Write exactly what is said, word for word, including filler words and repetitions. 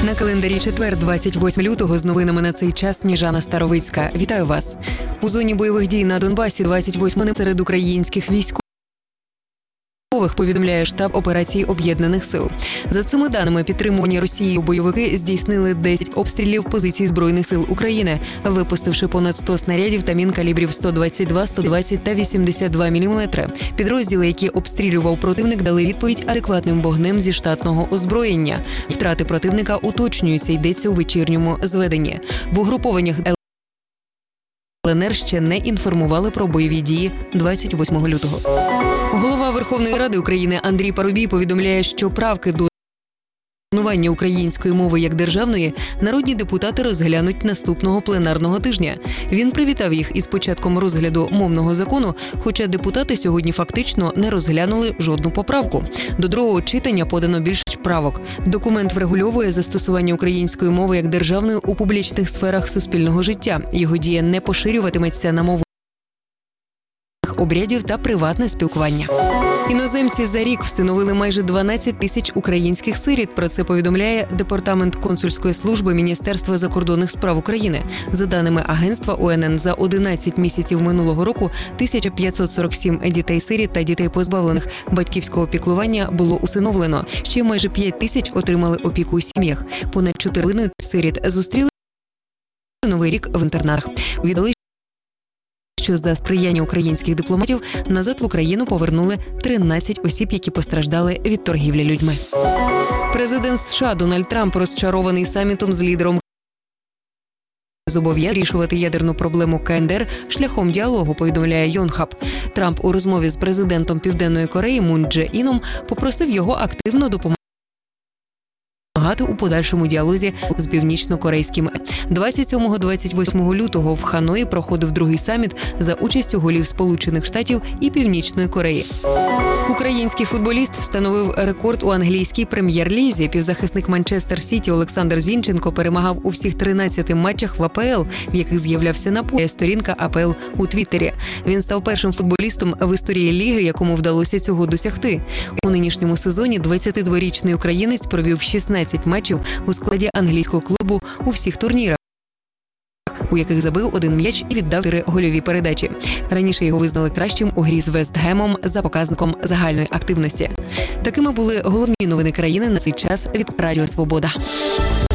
На календарі четвер, двадцять восьмого лютого, з новинами на цей час Сніжана Старовицька. Вітаю вас. У зоні бойових дій на Донбасі двадцять восьмого серед українських військових повідомляє штаб операції Об'єднаних сил. За цими даними, підтримувані Росією бойовики здійснили десять обстрілів позицій Збройних сил України, випустивши понад сто снарядів та мін калібрів сто двадцять два, сто двадцять та вісімдесят два міліметри. Підрозділи, які обстрілював противник, дали відповідь адекватним вогнем зі штатного озброєння. Втрати противника уточнюються, йдеться у вечірньому зведенні. В угрупованнях ЛНР ще не інформували про бойові дії двадцять восьмого лютого. Голова Верховної Ради України Андрій Парубій повідомляє, що правки до існування української мови як державної народні депутати розглянуть наступного пленарного тижня. Він привітав їх із початком розгляду мовного закону, хоча депутати сьогодні фактично не розглянули жодну поправку. До другого читання подано більше правок. Документ врегульовує застосування української мови як державної у публічних сферах суспільного життя. Його дія не поширюватиметься на мову обрядів та приватне спілкування. Іноземці за рік всиновили майже дванадцять тисяч українських сиріт. Про це повідомляє Департамент консульської служби Міністерства закордонних справ України. За даними агентства ОНН, за одинадцять місяців минулого року тисяча п'ятсот сорок сім дітей-сиріт та дітей, позбавлених батьківського піклування, було усиновлено. Ще майже п'ять тисяч отримали опіку у сім'ях. Понад чотири сиріт зустріли Новий рік в інтернатах. Увідомили, що за сприяння українських дипломатів назад в Україну повернули тринадцять осіб, які постраждали від торгівлі людьми. Президент США Дональд Трамп розчарований самітом з лідером зобов'язаний вирішувати ядерну проблему КНДР шляхом діалогу, повідомляє Йонхап. Трамп у розмові з президентом Південної Кореї Мун Дже Іном попросив його активно допомагати у подальшому діалозі з північно-корейським. двадцять сьомого - двадцять восьмого лютого в Ханої проходив другий саміт за участю голів Сполучених Штатів і Північної Кореї. Український футболіст встановив рекорд у англійській прем'єр-лізі. Півзахисник Манчестер Сіті Олександр Зінченко перемагав у всіх тринадцяти матчах в АПЛ, в яких з'являвся на полі. Сторінка АПЛ у Твіттері. Він став першим футболістом в історії ліги, якому вдалося цього досягти. У нинішньому сезоні двадцятидворічний українець провів шістнадцять матчів у складі англійського клубу у всіх турнірах, у яких забив один м'яч і віддав чотири гольові передачі. Раніше його визнали кращим у грі з Вест Гемом за показником загальної активності. Такими були головні новини країни на цей час від Радіо Свобода.